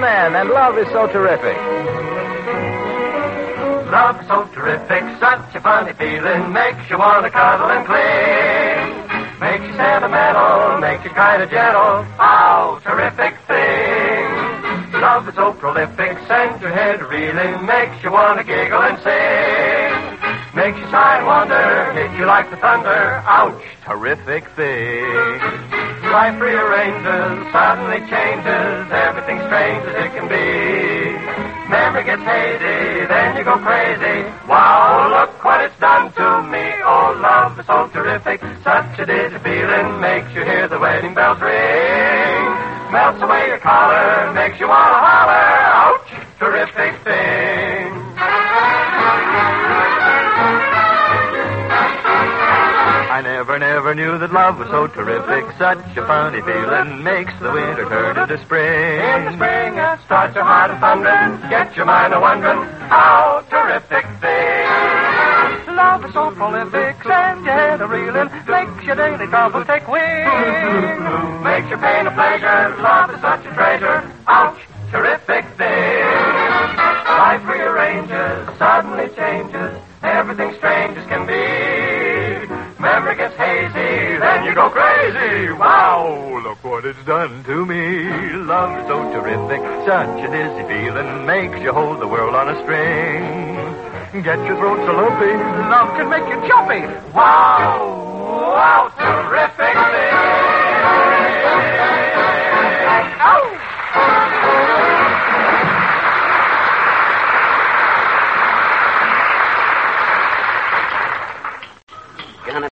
men, and love is so terrific. Love is so terrific, such a funny feeling, makes you want to cuddle and cling. Makes you sentimental, makes you kind of gentle. Oh, terrific thing. Love is so prolific, sends your head reeling, makes you want to giggle and sing. Makes you sigh and wonder, hit you like the thunder. Ouch, terrific thing. Life rearranges, suddenly changes, everything strange as it can be. Memory gets hazy, then you go crazy. Wow, look what it's done to me. Oh, love is so terrific, such a dizzy feeling, makes you hear the wedding bells ring. Melts away your collar, makes you want to holler. Ouch, terrific thing. I never knew that love was so terrific. Such a funny feeling makes the winter turn into spring. In the spring, it starts your heart a thundering, gets your mind a wondering. How terrific thing. Love is so prolific, sends your head a reeling, makes your daily troubles take wing. Makes your pain a pleasure, love is such a treasure. Ouch, terrific thing. Life rearranges, suddenly changes, everything strange as can be. Memory gets hazy, then you go crazy. Wow, look what it's done to me. Love is so terrific, such a dizzy feeling, makes you hold the world on a string. Get your throat so lumpy, love can make you jumpy. Wow, wow, terrific thing.